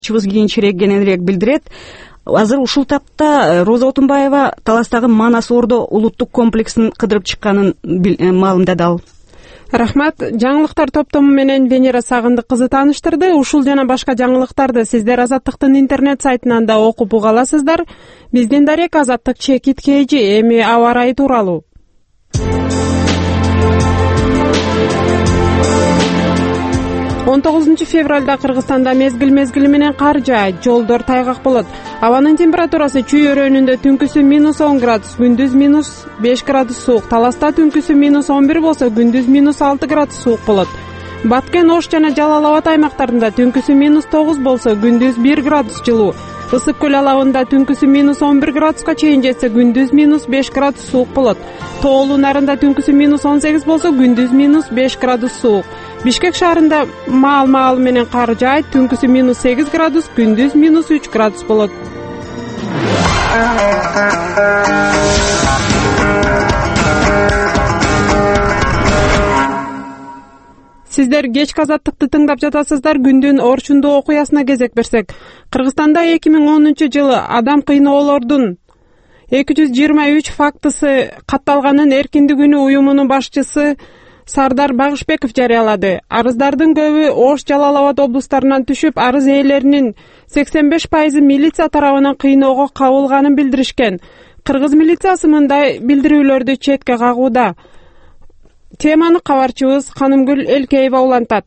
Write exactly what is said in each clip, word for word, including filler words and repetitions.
кийинчерээк кененирээк билдирет. Азыр ушул тапта Роза Отунбаева Таластагы Манас Ордо улуттук комплексин кыдырып чыкканын маалымдады ал. Рахмат. Жаңылыктар топтому менен Венера Сагындык кызы тааныштырды. Ушул жана башка жаңылыктарды сиздер Азаттыктын интернет сайтынан да окуп уга аласыздар. Биздин дарек Азаттык чекит кейжи. Эми аба ырайы тууралуу. он тогузунчу февралда Кыргызстанда мезгил-мезгили менен кар жаайт, жолдор тайгак болот. Абанын температурасы Чүй өрөөнүндө түнкүсү минус он градус, күндүз минус беш градус суук. Таласта түнкүсү минус он бир болсо, күндүз минус алты градус суук болот. Баткен, Ош жана Жалал Абад аймактарында түнкүсү минус тогуз болсо, күндүз бир градус жылуу. Ысык көл алабында түнкүсү минус он бир градуска чейин жетсе, күндүз минус беш градус суук болот. Тоолуу нарында түнкүсү минус он сегиз болсо, күндүз минус беш градус суук. Бишкек шаарында маал-маал менен кар жаайт, түнкүсү минус сегиз градус, күндүз минус үч градус болот. Сиздер кечки Азаттыкты тыңдап жатасыздар. Күндүн орчундуу окуясына кезек берсек, Кыргызстанда эки миң онунчу жылы адам кыйноолордун эки жүз жыйырма үч фактысы катталганын Эркиндик күнү уюмунун башчысы Сардар Багышбеков жарыялады. Арыздардын көбү Ош, Жалал Абад облустарынан түшүп, арыз ээлеринин сексен беш пайызы милиция тарабынан кыйноого кабылганын билдиришкен. Кыргыз милициясы мындай билдирүүлөрдү четке кагууда. Теманы кабарчыбыз Канымгүл Элкеева улантат.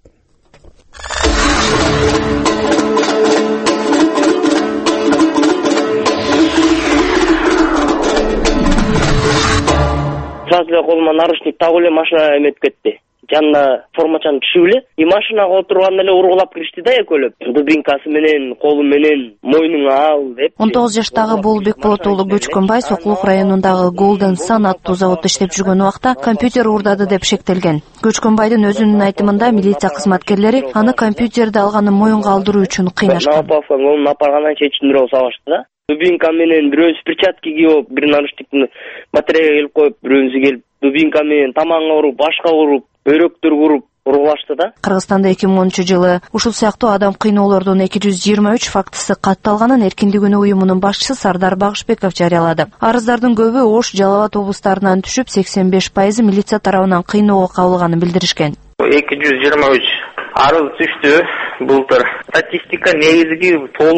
Сразу эле колума наручник тагып эле машина эметип кетти. Жанына формачаны түшүп эле, и машинага отурганда эле ургулап киришти да экөөлөп. Дубинкасы менен, колу менен, мойнуңа ал деп. он тогуз жаштагы Болбекболот уулу Көчкөнбай Сокулук районундагы Golden Sun аттуу заводдо иштеп жүргөн убакта компьютер уурдады деп шектелген. Көчкөнбайдын өзүнүн айтымында милиция кызматкерлери аны компьютерди алганын моюнга алдыруу үчүн кыйнашкан. Оны апаргандан кийин чечиндирүү салышты да. Дубинка менен бирөөсү перчатки кийип, бир наручниктин батареяга келип коюп, бирөөсү келип дубинка менен тамагыңа уруп, башка уруп, бөйрөктөр уруп ургулашты да. Кыргызстанда эки миң онунчу жылы ушул сыяктуу адам кыйноолордун эки жүз жыйырма үч фактысы катталганын Эркиндик күнү уюмунун башчысы Сардар Багышбеков жарыялады. Арыздардын көбү Ош, Жалал Абад облустарынан түшүп, сексен беш пайызы милиция тарабынан кыйноого кабылганын билдиришкен. эки жүз жыйырма үч арыз түштү былтыр. Статистика негизги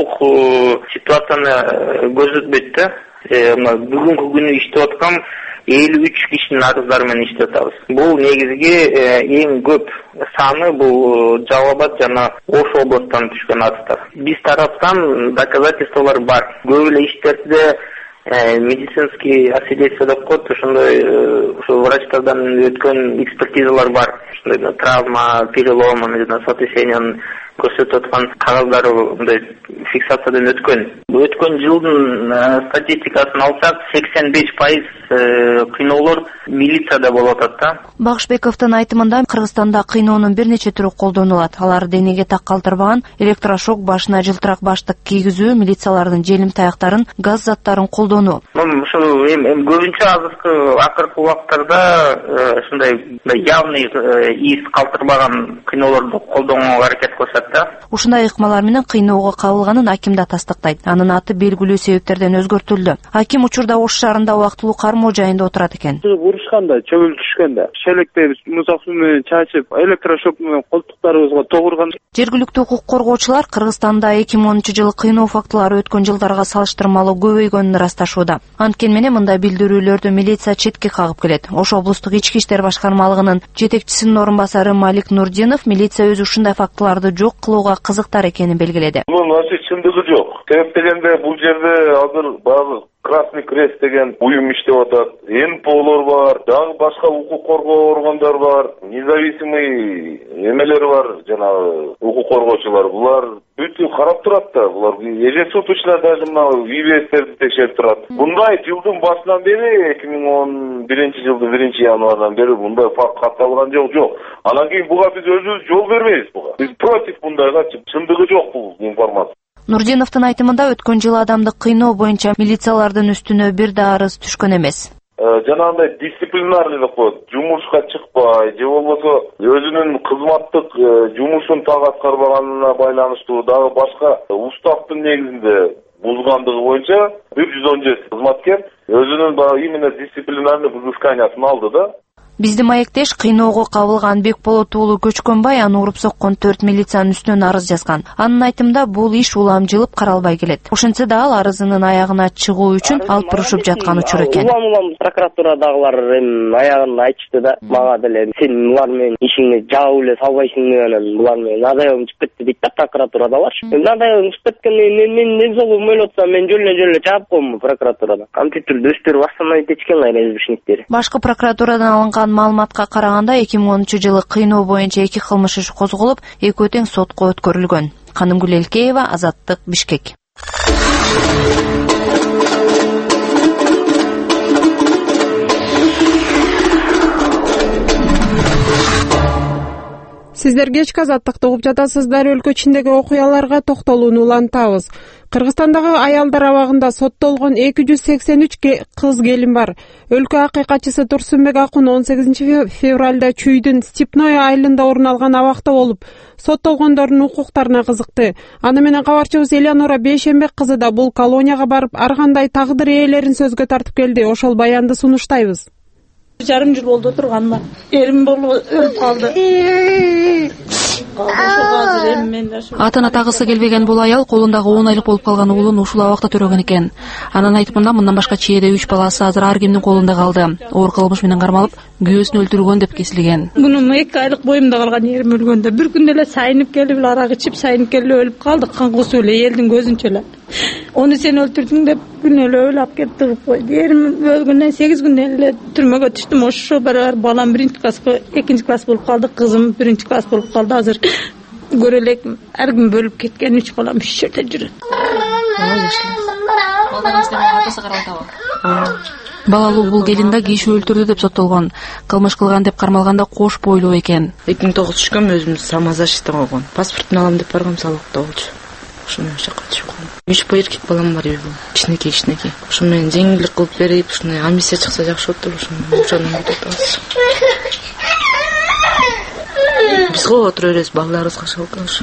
толук ситуацияны көрсөтпөйт да. Бүгүнкү күнү иштеп аткан элүү үч кишинин арыздары менен иштеп атабыз. Бул негизги эң көп саны бул Жалал Абад жана Ош областынан түшкөн арыздар. Биз тараптан доказательстволор бар. Көп эле иштерде медицинский освидетельство деп коет, ошондой ошо врачтардан өткөн экспертизалар бар. Ошондой травма, перелом, сотрясениянын көрсөтүп аткан кагаздары мындай фиксациядан өткөн. Өткөн жылдын статистикасын алсак, сексен беш пайыз кыйноолор милицияда болуп атат да. Багышбековдун айтымында Кыргызстанда кыйноонун бир нече түрү колдонулат. Алар денеге так калтырбаган, электрошок, башына жылтырак баштык кийгизүү, милициялардын желим таяктарын, газ заттарын колдонуу. Ушул эми көбүнчө азыркы акыркы убактарда ушундай явный из калтырбаган кыйноолорду колдонууга аракет кылышат. Ушундай ыкмалар менен кыйноого кабылганын аким да тастыктайт. Анын аты белгилүү себептерден өзгөртүлдү. Аким учурда Ош шаарында убактылуу кармоо жайында отурат экен. Урушканда, чөгүл түшкөндө, шелекте музак суу менен чачып, электрошок менен колтуктарыбызга тогурган. Жергиликтүү укук коргоочулар Кыргызстанда эки миң онунчу жылы кыйноо фактылары өткөн жылдарга салыштырмалуу көбөйгөнүн ырасташууда. Анткени менен мындай билдирүүлөрдү милиция четке кагып келет. Ош облустук ички иштер башкармалыгынын жетекчисинин орун басары Малик Нурдинов милиция өзү ушундай фактыларды жок кылууга кызыктар экенин белгиледи. Бул вообще чындыгы жок. Себеп дегенде бул жерде азыр баары Красный Крест деген уюм иштеп атат. эн пэ олор бар, дагы башка укук коргоо органдар бар, независимый эмелер бар, жанагы укук коргоочулар. Булар бүтүн карап турат да. Булар ежесуточно даже мына ви би эстерди текшерип турат. Мындай жылдын башынан бери эки миң он биринчи жылдын биринчи январынан бери мындай факт катталган жок жок. Анан кийин буга биз өзүбүз жол бербейбиз буга. Биз против мындайга, чындыгы жок бул информация. Нурдиновдун айтымында өткөн жылы адамды кыйноо боюнча милициялардын үстүнө бир да арыз түшкөн эмес. жанагындай дисциплинарный деп коет, жумушка чыкпай же болбосо өзүнүн кызматтык жумушун так аткарбаганына байланыштуу дагы башка уставдын негизинде бузгандыгы боюнча бир жүз он жети кызматкер өзүнүн баягы именно дисциплинарный взысканиясын алды да. Бизди маектеш кыйноого кабылган Бекболот уулу Көчкөнбай аны уруп соккон төрт милициянын үстүнөн арыз жазган. Анын айтымында бул иш улам жылып каралбай келет. Ошентсе да ал арызынын аягына чыгуу үчүн алып турушуп жаткан учур экен. Улам улам прокуратурадагылар эми аягын айтышты да, мага деле сен булар менен ишиңди жабып эле салбайсың анан булар менен надоелым чыгып кетти дейт да прокуратурадалар. Надоелым чыгып кеткенден мен эмне жолу мөйл отсам мен жөн эле жаап коймун прокуратурада. Компьютерди өздөрү восстановить этишкен кайра избишниктери. Башкы прокуратурадан алынган маалыматка караганда эки миң онунчу жылы кыйноо боюнча эки кылмыш иш козголуп, экөө тең сотко өткөрүлгөн. Канымгүл Элкеева, Азаттык, Бишкек. Сиздер кечки Азаттыкты угуп жатасыздар. Өлкө ичиндеги окуяларга токтолууну улантабыз. Кыргызстандагы аялдар абагында соттолгон эки жүз сексен үч кыз келин бар. Өлкө акыйкатчысы Турсунбек Акун он сегизинчи февралда Чүйдүн Степное айылында орун алган абакта болуп, соттолгондордун укуктарына кызыкты. Аны менен кабарчыбыз Элеонора Бейшембек кызы да бул колонияга барып, ар кандай тагдыр ээлерин сөзгө тартып келди. Ошол баянды сунуштайбыз. Жарым жыл болду турганына. Эрим болуп өлүп калды. Атына тагысы келбеген бул аял колундагы он айлык болуп калган уулун ушул абакта төрөгөн экен. Анын айтымында мындан башка чээде үч баласы азыр ар кимдин колунда калды. Оор кылмыш менен кармалып, күйөөсүн өлтүргөн деп кесилген. Мунун эки айлык боюмда калган эрим өлгөндө бир күн эле сайынып келип, арак ичип сайынып келип өлүп калдык, кан кусуу эле элдин көзүнчө эле. Onu sen öldürdün de gün öyle öyle ap ketip koydu. Yerim ölgünden sekiz günden ele türmege düştüm. Oşu beraber balam birinci klas, ikinci klas bolup kaldı. Kızım birinci klas bolup kaldı. Hazır görelek her gün bölüp ketken üç balam hiç yerde жүрөт. Балалуу бул келин да киши өлтүрдү деп соттолгон. Кылмыш кылган деп кармалганда кош бойлуу экен. эки миң тогузунчу түшкөн өзүм самозащита койгон. Паспортун алам деп баргам, салыкта болчу. Ошону жакка түшүп калдым. Үч бой эркек балам бар үйдө. Кичинекей кичинекей. Ошо менен жеңилдик кылып берип, ушундай амнистия чыкса жакшы болот деп ошону ошону айтабыз. Биз го отура беребиз, балдарыбызга шалкан ошо.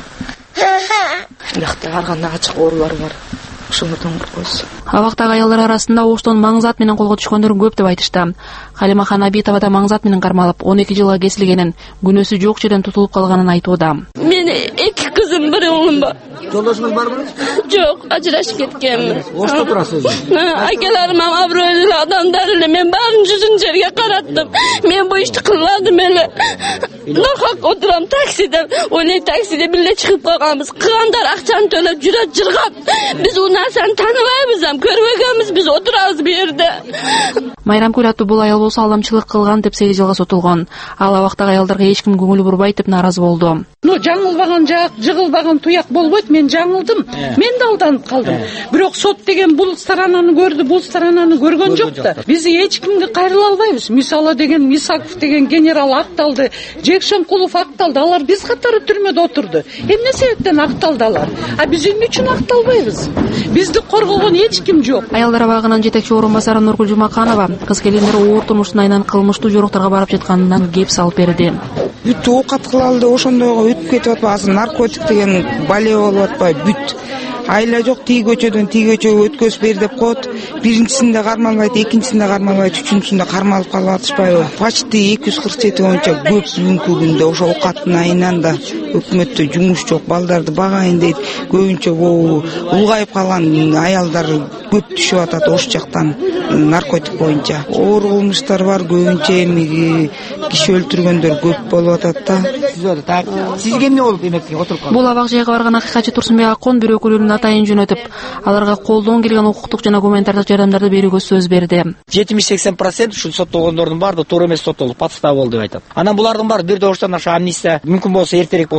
Жакта ар кандай ачык оорулар бар. Ошондон коркобуз. Абактагы аялдар арасында оштон маңзат менен колго түшкөндөр көп деп айтышты. Халима Ханабитова да маңзат менен кармалып, он эки жылга кесилгенин, күнөөсү жок жерден тутулуп калганын айтууда. Мен эки кызым, бир уулум бар. Жолдошуңуз барбы? Жок, ажырашып кеткенмин. Ошто турасыз? Акелерим абройлуу адамдар эле, мен баарын жүзүн жерге караттым. Мен бу ишти кылбадым эле. Нахак отурам таксиде, ойлой таксиде бирге чыгып калганбыз. Кылгандар акчаны төлөп жүрөт жыргап. Биз у нерсени тааныбайбыз, ам көрбөгөнбүз, биз отурабыз бу жерде. Майрамкүл аттуу бул аял болсо алдамчылык кылган деп сегиз жылга сотулгон. Ал абактагы аялдарга эч ким көңүл бурбайт деп нааразы болду. Ну, жаңылбаган жак, жыгылбаган туяк болбойт. Мен жаңылдым. Мен да алданып калдым. Бирок сот деген бул сторонаны көрдү, бул сторонаны көргөн жок да. Биз эч кимге кайрыла албайбыз. Мисалы деген Мисаков деген генерал акталды, Жекшенкулов акталды. Алар биз катары түрмөдө отурду. Эмне себептен акталды алар? А биз эмне үчүн акталбайбыз? Бизди коргогон эч ким жок. Аялдар абагынын жетекчи орун басары Нургүл Жумаканова кыз келиндер оор турмуштун айынан кылмыштуу жоруктарга барып жатканынан кеп салып берди. Бүт оокат кылалды, ошондойго өтүп кетип атпайбы? Азыр наркотик деген бале болуп атпайбы? Бүт айла жок, тиги көчөдөн тиги көчөгө өткөзүп бер деп коет. Биринчисинде кармалбайт, экинчисинде кармалбайт, үчүнчүсүндө кармалып калып атышпайбы? Почти эки жүз кырк жети боюнча көп бүгүнкү күндө ошо оокаттын айынан да өкмөттө жумуш жок, балдарды багайын дейт. Көбүнчө бул улгайып калган аялдар көп түшүп атат ош жактан наркотик боюнча. Оор кылмыштар бар, көбүнчө эми киши өлтүргөндөр көп болуп атат да. Сизге эмне болуп эмекке отуруп калды? Бул абак жайга барган акыйкатчы Турсунбек Акун бир өкүлүнүн атайын жөнөтүп, аларга колдон келген укуктук жана гуманитардык жардамдарды берүүгө сөз берди. жетимиш сексен процент ушул соттолгондордун баардыгы туура эмес соттолуп, подстава болду деп айтат. Анан булардын баары бир добуштан ошо амнистия мүмкүн болсо эртерээк болсо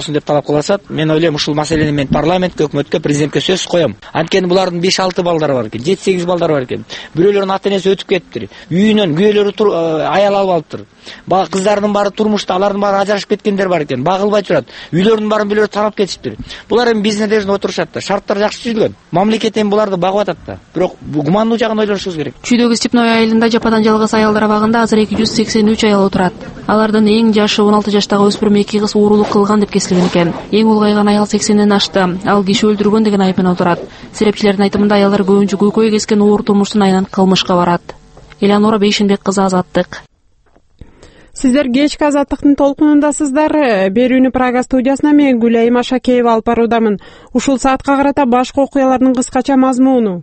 болсун деп талап кылышат. Мен ойлойм, ушул маселени мен парламентке, өкмөткө, президентке сөз коем. Анткени булардын беш алты балдары бар экен, жети сегиз балдары бар экен. Бирөөлөрүнүн ата-энеси өтүп кетиптир. Үйүнөн күйөөлөрү аял алып алыптыр. Бага кыздарынын баары турмушта, алардын баары ажырашып кеткендер бар экен. Багылбай турат. Үйлөрүнүн баарын билер тарап кетиптир. Булар эми биздин жерде отурушат да. Шарттар жакшы түзүлгөн. Мамлекет эми буларды багып атат да. Бирок гумандуу жагын ойлонушубуз керек. Чүйдөгү Степной айылында жападан жалгыз аялдар абагында азыр эки жүз сексен үч аял отурат. Алардын эң жашы он алты жаштагы өспүрүм эки кыз уурулук кылган деп кесилген экен. Эң улгайган аял сексенден ашты. Ал киши өлтүргөн деген айыппен отурат. Серепчилердин айтымында аялдар көбүнчө көйкөй кескен оор турмуштун айынан кылмышка барат. Элеонора Бейшенбек кызы, Азаттык. Сиздер кечки Азаттыктын толкунундасыздар. Берүүнү Прага студиясына мен Гүлайым Ашакеева алып баруудамын. Ушул саатка карата башкы окуялардын кыскача мазмуну.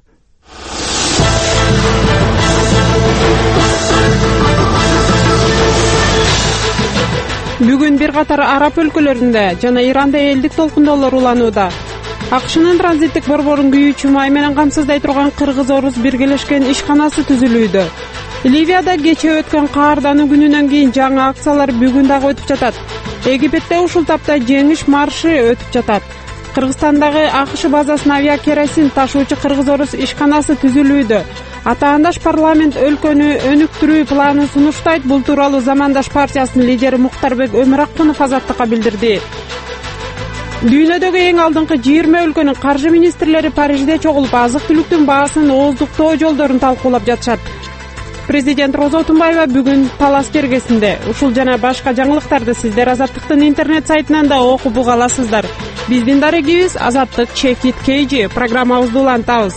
Бүгүн бир катар араб өлкөлөрүндө жана Иранда элдик толкундоолор уланууда. АКШнын транзиттик борборун күйүүчү май менен камсыздай турган кыргыз-орус биргелешкен ишканасы түзүлүүдө. Ливияда кече өткөн каардануу күнүнөн кийин жаңы акциялар бүгүн дагы өтүп жатат. Египетте ушул тапта жеңиш маршы өтүп жатат. Кыргызстандагы АКШ базасына авиакеросин ташуучу кыргыз-орус ишканасы түзүлүүдө. Атаандаш парламент өлкөнү өнүктүрүү планын сунуштайт. Бул тууралуу Замандаш партиясынын лидери Муктарбек Өмүракунов Азаттыкка билдирди. Дүйнөдөгү эң алдыңкы жыйырма өлкөнүн каржы министрлери Парижде чогулуп, азык-түлүктүн баасын ооздуктоо жолдорун талкуулап жатышат. Президент Роза Отунбаева бүгүн талас кергесинде. Ушул жана башка жаңылыктарды сиздер Азаттыктын интернет сайтынан да окуп уга аласыздар. Биздин дарегибиз Азаттык Чекит Кейжи. Программабызды улантабыз.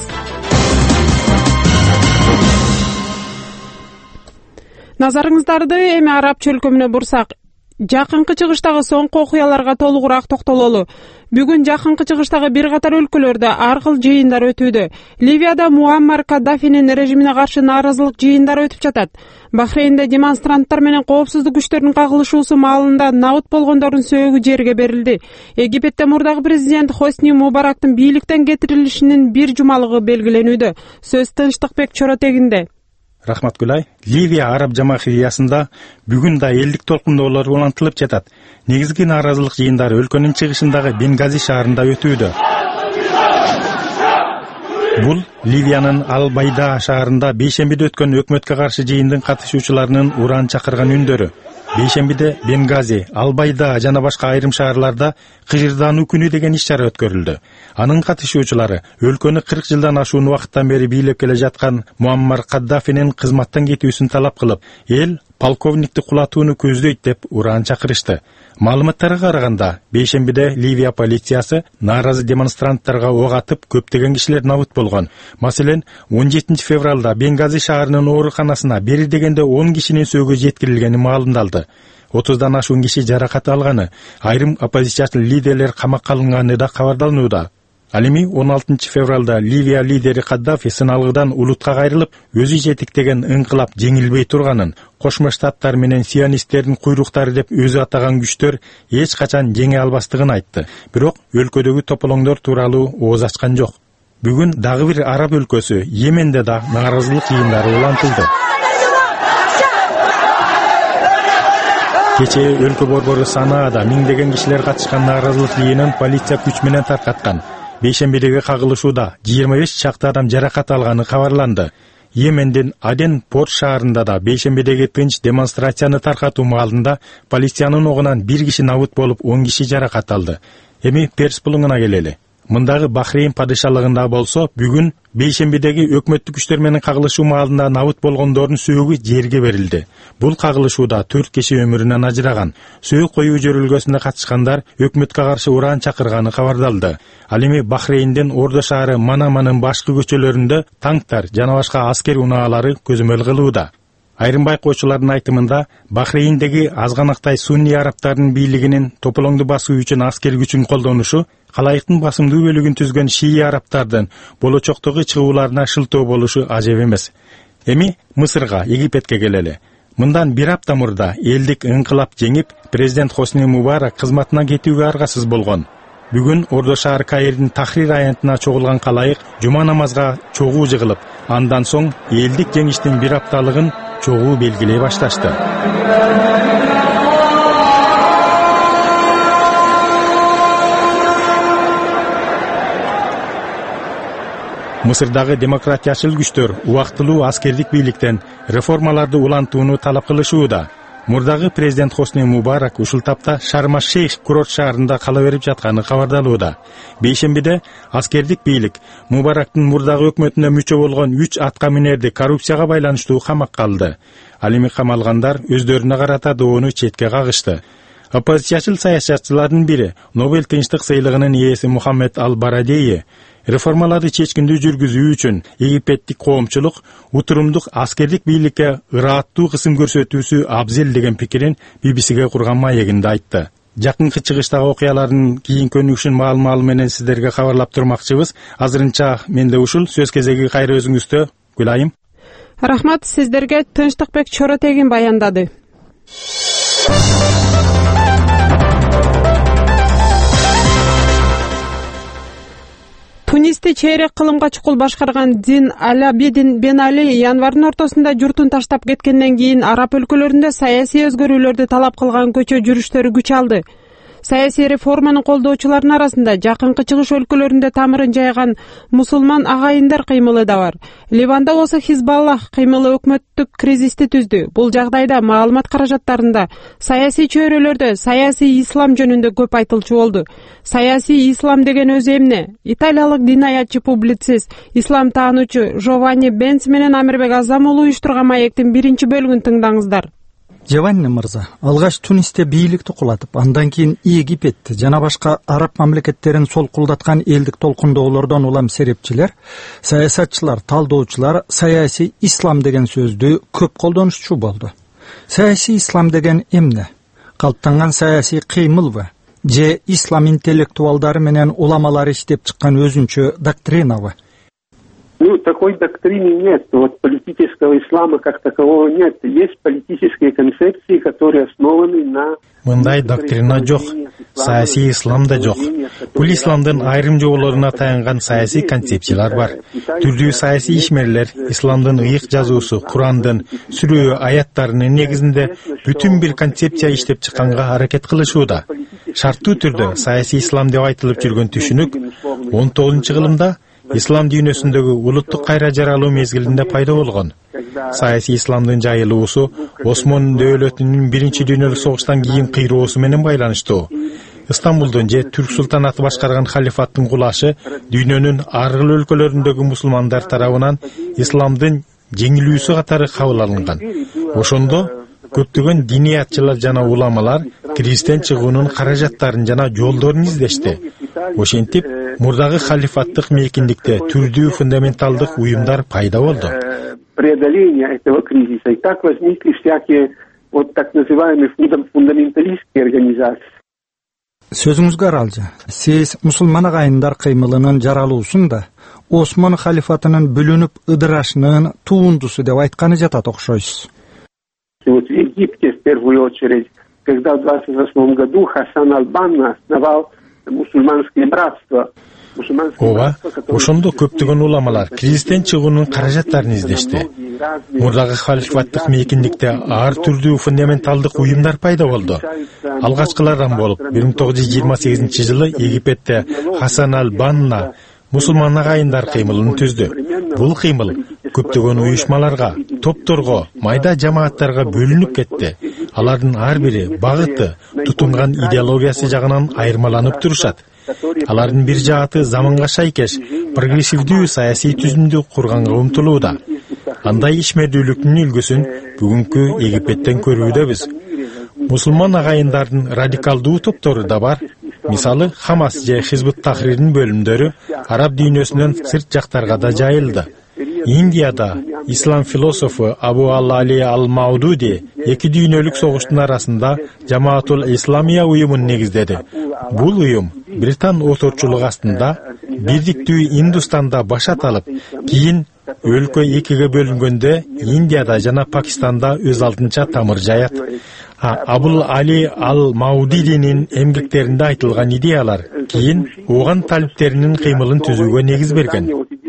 Назарыңыздарды эми араб чөлкөмүнө бурсак, жакынкы чыгыштагы соңку окуяларга толугураак токтололу. Бүгүн жакынкы чыгыштагы бир катар өлкөлөрдө ар кыл жыйындар өтүүдө. Ливияда Муаммар Каддафинин режимине каршы нааразылык жыйындары өтүп жатат. Бахрейнде демонстранттар менен коопсуздук күчтөрүнүн кагылышуусу маалында набыт болгондордун сөөгү жерге берилди. Египетте мурдагы президент Хосни Мубарактын бийликтен кетирилишинин бир жумалыгы белгиленүүдө. Сөз Тынчтыкбек Чоротегинде. Рахмат Гүлай. Ливия араб жамаахириясында бүгүн да элдик толкундоолор улантылып жатат. Негизги нааразылык жыйындары өлкөнүн чыгышындагы Бенгази шаарында өтүүдө. Бул Ливиянын Ал-Байда шаарында бейшембиде өткөн өкмөткө каршы жыйындын катышуучуларынын уран чакырган үндөрү. Бейшембиде Бенгази, Ал-Байда жана башка айрым шаарларда кыжырдаануу күнү деген иш-чара өткөрүлдү. Анын катышуучулары өлкөнү кырк жылдан ашуун убакыттан бери бийлеп келе жаткан Муаммар Каддафинин кызматтан кетүүсүн талап кылып, эл полковникти кулатууну көздөйт деп уран чакырышты. Маалыматтарга караганда, бейшембиде Ливия полициясы нааразы демонстранттарга ок атып, көптөгөн кишилер набыт болгон. Маселен, он жетинчи февралда Бенгази шаарынын ооруканасына бери дегенде он кишинин сөөгү жеткирилгени маалымдалды. отуздан ашуун киши жаракат алганы, айрым оппозициячыл лидерлер камакка алынганы да кабарланууда. Ал эми он алтынчы февралда Ливия лидери Каддафи сыналгыдан улутка кайрылып, өзү жетектеген ыңкылап жеңилбей турганын, Кошмо Штаттар менен сионисттердин куйруктары деп өзү атаган күчтөр эч качан жеңе албастыгын айтты. Бирок өлкөдөгү тополоңдор тууралуу ооз ачкан жок. Бүгүн дагы бир араб өлкөсү Йеменде да нааразылык жыйындары улантылды. Кечээ өлкө борбору Санаада миңдеген кишилер катышкан нааразылык жыйынын полиция күч менен таркаткан. Бейшембидеги кагылышууда жыйырма беш чакты адам жаракат алганы кабарланды. Йемендин Аден порт шаарында да бейшембидеги тынч демонстрацияны таркатуу маалында полициянын огунан бир киши набыт болуп, он киши жаракат алды. Эми Перс булуңуна келели. Мындагы Бахрейн падышалыгында болсо, бүгүн бейшембидеги өкмөттүк күчтөр менен кагылышуу маалында набыт болгондордун сөөгү жерге берилди. Бул кагылышууда төрт киши өмүрүнөн ажыраган. Сөөгү коюу жөрөлгөсүнө катышкандар өкмөткө каршы уран чакырганы кабардалды. Ал эми Бахрейндин Ордо шаары Манаманын башкы көчөлөрүндө танктар жана башка аскер унаалары көзөмөл кылууда. Айрым байкоочулардын айтымында, Бахрейндеги азганактай сунни арабтардын бийлигинин тополоңду басуу үчүн аскер күчүн колдонушу калайыктын басымдуу бөлүгүн түзгөн шии арабтардын болочоктогу чыгууларына шылтоо болушу ажеп эмес. Эми Мысырга, Египетке келели. Мындан бир апта мурда элдик ыңкылап жеңип, президент Хосни Мубарак кызматына кетүүгө аргасыз болгон. Бүгүн Ордо шаар Каирдин Тахрир аянтына чогулган калайык жума намазга чогуу жыгылып, андан соң элдик жеңиштин бир апталыгын чогуу белгилей башташты. Мысырдагы демократиячыл күчтөр убактылуу аскердик бийликтен реформаларды улантууну талап кылышууда. Мурдагы президент Хосни Мубарак ушул тапта Шарм-аш-Шейх курорт шаарында кала берип жатканы кабардалууда. Бейшембиде аскердик бийлик Мубарактын мурдагы өкмөтүнө мүчө болгон үч атка минерди коррупцияга байланыштуу камакка алды. Ал эми камалгандар өздөрүнө карата доону четке кагышты. Оппозициячыл саясатчылардын бири, Нобель тынчтык сыйлыгынын ээси Мухаммед Ал-Барадеи реформаларды чечкиндүү жүргүзүү үчүн египеттик коомчулук утурумдук аскердик бийликке ырааттуу кысым көрсөтүүсү абзел деген пикирин би би сиге курган маегинде айтты. Жакынкы чыгыштагы окуялардын кийинки өнүгүшүн маалымалы менен сиздерге кабарлап турмакчыбыз. Азырынча менде ушул. Сөз кезеги кайра өзүңүздө. Гүлайым. Рахмат, сиздерге Тынчтыкбек Чоротегин баяндады. Тунисти чейрек кылымга чукул башкарган Дин Алабидин Бен Али январдын ортосунда журтун таштап кеткенден кийин араб өлкөлөрүндө саясий өзгөрүүлөрдү талап кылган көчө жүрүштөрү күч алды. Саясий реформаны колдоочулардын арасында жакынкы чыгыш өлкөлөрүндө тамырын жайган мусулман агайындар кыймылы да бар. Ливанда болсо Хизбаллах кыймылы өкмөттүк кризисти түздү. Бул жагдайда маалымат каражаттарында саясий чөйрөлөрдө саясий ислам жөнүндө көп айтылчу болду. Саясий ислам деген өзү эмне? Италиялык динаятчы публицист, ислам таануучу Жованни Бенц менен Амирбек Азам уулу уюштурган маектин биринчи бөлүгүн тыңдаңыздар. Жованни мырза, алгач Тунисте бийликти кулатып, андан кийин Египетти жана башка араб мамлекеттерин солкулдаткан элдик толкундоолордон улам серепчилер, саясатчылар, талдоочулар саясий ислам деген сөздү көп колдонушчу болду. Саясий ислам деген эмне? Калыптанган саясий кыймылбы? Же ислам интеллектуалдары менен уламалар иштеп чыккан өзүнчө доктринабы? Ну, такой доктрины нет. Вот политического ислама как такового нет. Есть политические концепции, которые основаны на... Мындай доктрина жок, саясий ислам да жок. Бул исламдын айрым жолдоруна таянган саясий концепциялар бар. Түрдүү саясий ишмерлер исламдын ыйык жазуусу, Курандын сүрө аяттарынын негизинде бүтүн бир концепция иштеп чыкканга аракет кылышууда. Шарттуу түрдө саясий ислам деп айтылып жүргөн түшүнүк он тогузунчу кылымда ислам дүйнөсүндөгү улуттук кайра жаралуу мезгилинде пайда болгон. Саясий исламдын жайылуусу Осман дөөлөтүнүн биринчи дүйнөлүк согуштан кийин кыйроосу менен байланыштуу. Стамбулдун же Түрк султанаты башкарган халифаттын кулашы дүйнөнүн ар кыл өлкөлөрүндөгү мусулмандар тарабынан исламдын жеңилүүсү катары кабыл алынган. Ошондо көптөгөн диниятчылар жана уламалар кризистен чыгуунун каражаттарын жана жолдорун издешти. Ошентип, мурдагы халифаттык мейкиндикте түрдүү фундаменталдык уюмдар пайда болду. Преодоление этого кризиса. И так возникли всякие вот так называемые фундаменталистские организации. Сөзүңүзгө аралжы. Сиз мусулман агайындар кыймылынын жаралуусунда Осман халифатынын бөлүнүп ыдырашынын туундусу деп айтканы жатат окшойсуз. Вот в Египте в первую очередь, когда в двадцать восьмом году Хасан аль-Банна основал мусульманское братство. Ооба, ошондо көптөгөн уламалар кризистен чыгуунун каражаттарын издешти. Мурдагы халифаттык мейкиндикте ар түрдүү фундаменталдык уюмдар пайда болду. Алгачкылардан болуп бир миң тогуз жүз жыйырма сегизинчи жылы Египетте Хасан аль-Банна мусулман агайындар кыймылын түздү. Бул кыймыл көптөгөн уюшмаларга, топторго, майда жамааттарга бөлүнүп кетти. Алардын ар бири багыты, тутунган идеологиясы жагынан айырмаланып турушат. Алардын бир жааты заманга шайкеш прогрессивдүү саясий түзүмдү курганга умтулууда. Андай ишмердүүлүктүн үлгүсүн бүгүнкү Египеттен көрүүдөбүз. Мусулман агайындардын радикалдуу топтору да бар. Мисалы, Хамас же Хизбут Тахрирдин бөлүмдөрү араб дүйнөсүнөн сырт жактарга да жайылды. Индияда ислам философу Абу Ал-Али Ал-Маудуди эки дүйнөлүк согуштун арасында Жамаатул Исламия уюмун негиздеди. Бул уюм Британ отурчулугу астында бирдиктүү Индустанда башат алып, кийин өлкө экиге бөлүнгөндө Индияда жана Пакистанда өз алдынча тамыр жаят. Абул Али Ал-Маудидинин эмгектеринде айтылган идеялар кийин ооган талиптеринин кыймылын түзүүгө негиз берген.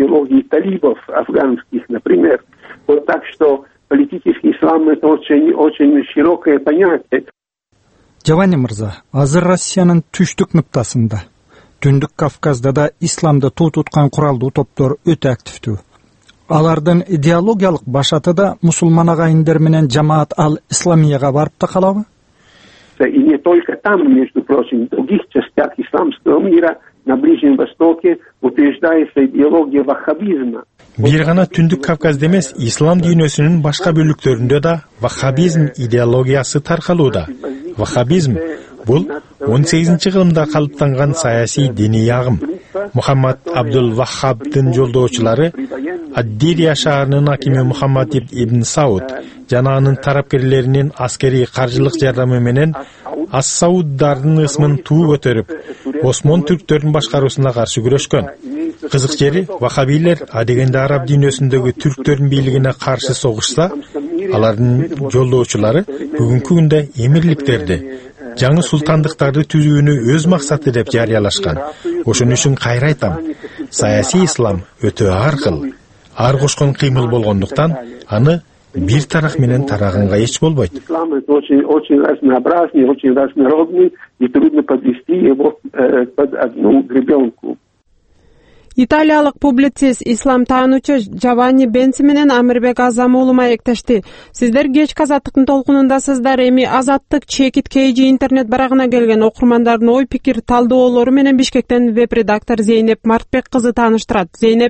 Талибов афганских, например. Вот так что политический ислам это очень очень широкое понятие. Жованни мырза, азыр Россиянын түштүк нуктасында Түндүк Кавказда да исламды туу туткан куралдуу топтор өтө активдүү. Алардын идеологиялык башаты да мусулман агайындар менен жамаат ал-Исламияга барып да калабы? И не только там, между прочим, в других частях исламского мира, на Ближнем Востоке, утверждается идеология ваххабизма. Бир гана Түндүк Кавказда эмес, ислам дүйнөсүнүн башка бөлүктөрүндө да ваххабизм идеологиясы таркалууда. Ваххабизм бул он сегизинчи кылымда калыптанган саясий диний агым. Мухаммад Абдул Ваххабдын жолдоочулары Аддирия шаарынын акими Мухаммад ибн Сауд жана анын тарапкерлеринин аскерий каржылык жардамы менен Ас-Сауддардын ысмын туу көтөрүп, Осмон түрктөрүнүн башкаруусуна каршы күрөшкөн. Кызык жери, ваххабийлер адегенде араб дүйнөсүндөгү түрктөрдүн бийлигине каршы согушса, алардын жолдоочулары бүгүнкү күндө эмирликтерди, жаңы султандыктарды түзүүнү өз максаты деп жарыялашкан. Ошон үчүн кайра айтам, саясий ислам өтө ар кыл, ар кошкон кыймыл болгондуктан аны бир тарах менен тарагынга эч болбойт. Ислам очень разнообразный, очень разнородный, и трудно подвести его под одну гребенку. Италиялык публицист, ислам таануучу Джованни Бенци менен Амирбек Азам уулу маектешти. Сиздер кечки Азаттыктын толкунундасыздар. Эми Азаттык Чекит Кейжи интернет барагына келген окурмандардын ой пикир талдоолору менен Бишкектен веб-редактор Зейнеп Мартбек кызы тааныштырат. Зейнеп.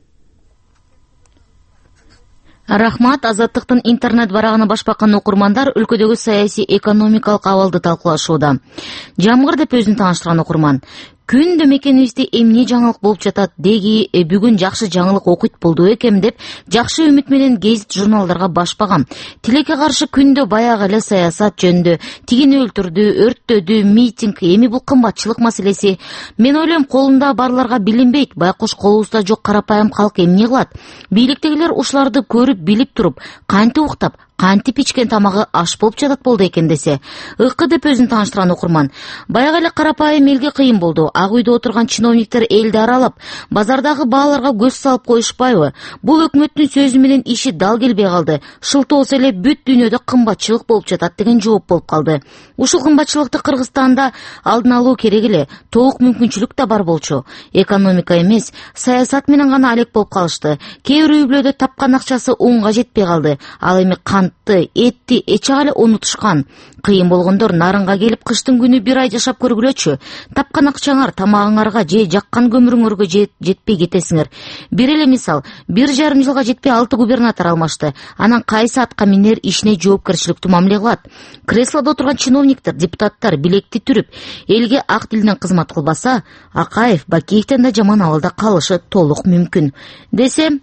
Рахмат. Азаттыктын интернет барагына баш баккан окурмандар өлкөдөгү саясий экономикалык абалды талкуулашууда. Жамгыр деп өзүн тааныштырган окурман: күндө мекенибизде эмне жаңылык болуп жатат деги, э, бүгүн жакшы жаңылык окуйт болду экем деп жакшы үмүт менен гезит журналдарга баш багам. Тилекке каршы күндө баягы эле саясат жөнүндө, тигини өлтүрдү, өрттөдү, митинг, эми бул кымбатчылык маселеси. Мен ойлойм, колунда барларга билинбейт, байкуш колубузда жок карапайым калк эмне кылат? Бийликтегилер ушуларды көрүп, билип туруп, кантип уктап, кантип ичкен тамагы аш болуп жатат болду экен десе. Ыкы деп өзүн тааныштырган окурман: баягы эле карапайым элге кыйын болду. Ак үйдө отурган чиновниктер элди аралап, базардагы бааларга көз салып коюшпайбы? Бул өкмөттүн сөзү менен иши дал келбей калды. Шылтоосо эле бүт дүйнөдө кымбатчылык болуп жатат деген жооп болуп калды. Ушул кымбатчылыкты Кыргызстанда алдын алуу керек эле. Толук мүмкүнчүлүк да бар болчу. Экономика эмес, саясат менен гана алек болуп калышты. Кээ бир үй-бүлөдө тапкан акчасы унга жетпей калды. Ал эми кантты, этти эче эле унутушкан. Кыйын болгондор нарынга келип кыштын күнү бир ай жашап көргүлөчү. Тапкан акчаңар тамагыңарга же жаккан көмүрүңөргө жетпей кетесиңер. Бир эле мисал, бир жарым жылга жетпей алты губернатор алмашты. Анан кайсы атка минер ишине жоопкерчиликтүү мамиле кылат? Креслодо отурган чиновниктер, депутаттар билекти түрүп, элге ак тилден кызмат кылбаса, Акаев, Бакиевден да жаман абалда калышы толук мүмкүн. Десем,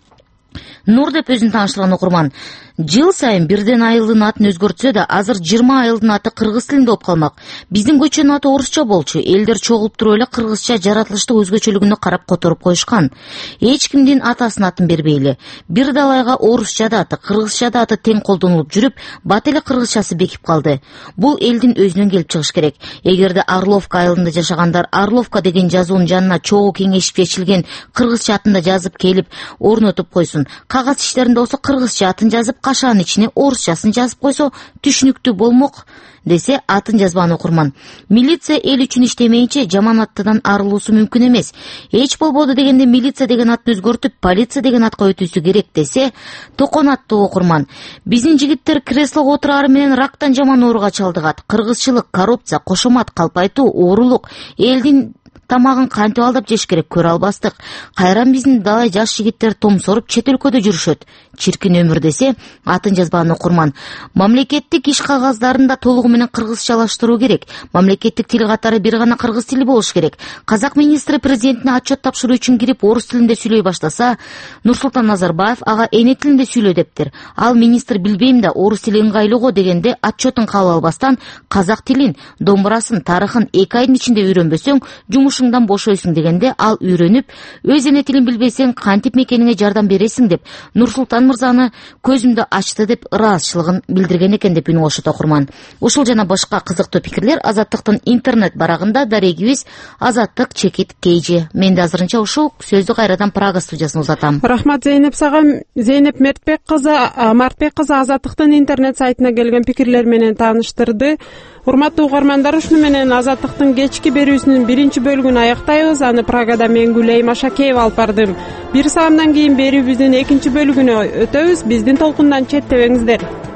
Нур деп өзүн тааныштырган окурман: жыл сайын бирден айылдын атын өзгөртсө да, азыр жыйырма айылдын аты кыргыз тилинде болуп калмак. Биздин көчөнүн аты орусча болчу. Элдер чогулуп туруп эле кыргызча жаратылыштык өзгөчөлүгүнө карап которуп коюшкан. Эч кимдин атасынын атын бербейли. Бир далайга орусча да аты, кыргызча да аты тең колдонулуп жүрүп, бат эле кыргызчасы бекип калды. Бул элдин өзүнөн келип чыгыш керек. Эгерде Орловка айылында жашагандар Орловка деген жазуунун жанына чогуу кеңешип чечилген кыргызча атында жазып келип орнотуп койсун. Кагаз иштеринде болсо кыргызча атын жазып, кашаанын ичине орусчасын жазып койсо түшүнүктүү болмок десе, атын жазбаган окурман: милиция эл үчүн иштемейинче жаманаттыдан арылуусу мүмкүн эмес. Эч болбоду дегенде милиция деген атын өзгөртүп, полиция деген атка өтүүсү керек десе, Токон аттуу окурман: биздин жигиттер креслого отурары менен рактан жаман ооруга чалдыгат. Кыргызчылык, коррупция, кошомат, калпайтуу, оорулук элдин тамагын кантип алдап жеш керек, көрө албастык. Кайран биздин далай жаш жигиттер томсоруп чет өлкөдө жүрүшөт. Чиркин өмүр десе, атын жазбаган окурман: мамлекеттик иш кагаздарын да толугу менен кыргызчалаштыруу керек. Мамлекеттик тил катары бир гана кыргыз тили болуш керек. Казак министри президентине отчет тапшыруу үчүн кирип орус тилинде сүйлөй баштаса, Нурсултан Назарбаев ага эне тилинде сүйлө дептир. Ал министр билбейм да, орус тили ыңгайлуу го дегенде отчетун кабыл албастан казак тилин, домбурасын, тарыхын эки айдын ичинде үйрөнбөсөң, жумушуңдан бошойсуң дегенде, ал үйрөнүп, өз эне тилин билбесең кантип мекениңе жардам бересиң деп Нурсултан мырзаны көзүмдү ачты деп ыраазычылыгын билдирген экен деп үн кошот окурман. Ушул жана башка кызыктуу пикирлер Азаттыктын интернет барагында. Дарегибиз Азаттык Чекит Кейжи. Мен да азырынча ушул сөздү кайрадан Прага студиясына узатам. Рахмат Зейнеп сага. Зейнеп Мертбек кызы, Мартбек кызы Азаттыктын интернет сайтына келген пикирлер менен тааныштырды. Урматтуу угармандар, ушуну менен Азаттыктын кечки берүүсүнүн биринчи бөлүгүн бөлүмүн аяктайбыз. Аны Прагада мен Гүлейм Ашакеева алып бардым. Бир саамдан кийин берүүбүздүн экинчи бөлүгүнө өтөбүз. Биздин толкундан четтебеңиздер.